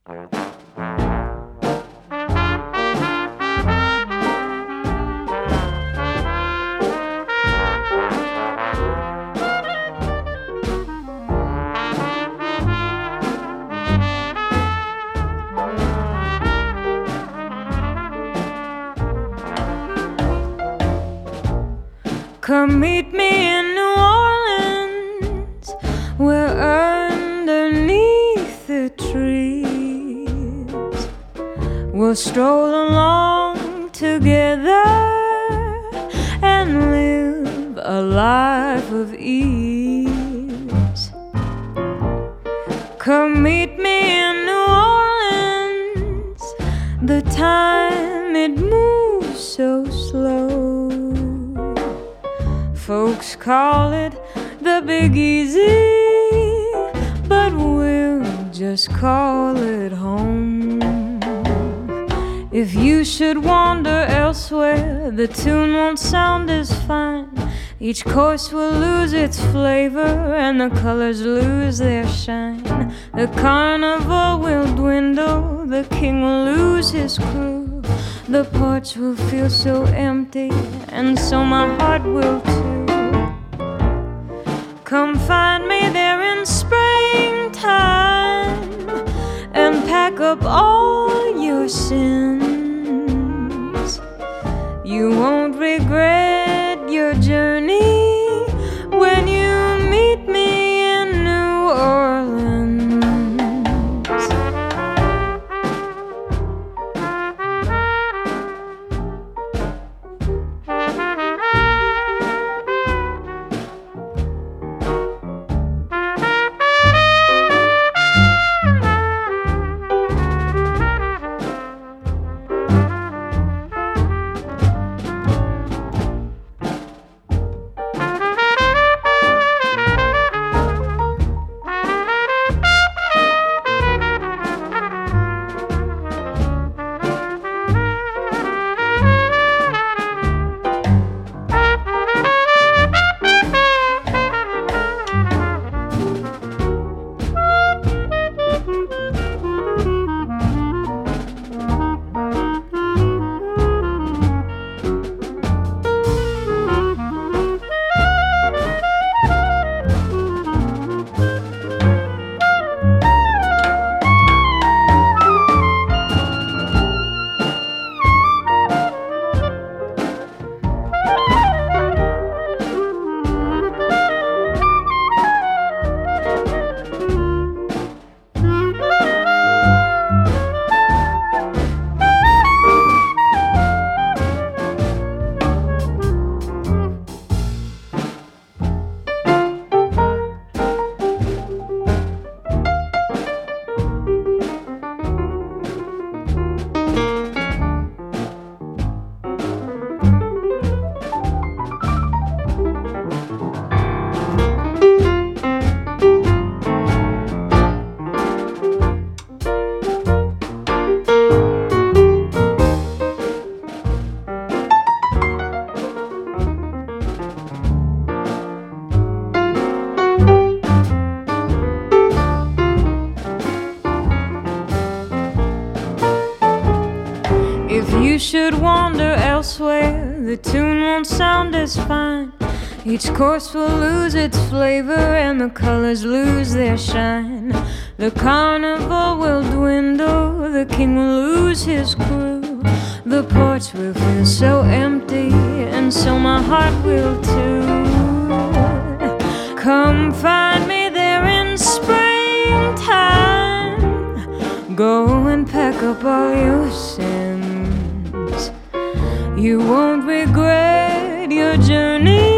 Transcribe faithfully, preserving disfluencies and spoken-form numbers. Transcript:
Come meet me in New Orleans, where underneath the trees we'll stroll along together and live a life of ease. Come meet me in New Orleans, the time it moves so slow. Folks call it the Big Easy, but we'll just call it home. If you should wander elsewhere, the tune won't sound as fine. Each course will lose its flavor and the colors lose their shine. The carnival will dwindle, the king will lose his crew. The porch will feel so empty, and so my heart will too. Come find me there in springtime and pack up all your sins. You won't regret your journey when you meet me in New Orleans. If you should wander elsewhere, the tune won't sound as fine. Each course will lose its flavor and the colors lose their shine. The carnival will dwindle, the king will lose his crew. The porch will feel so empty, and so my heart will too. Come find me there in springtime. Go and pack up all your sins. You won't regret your journey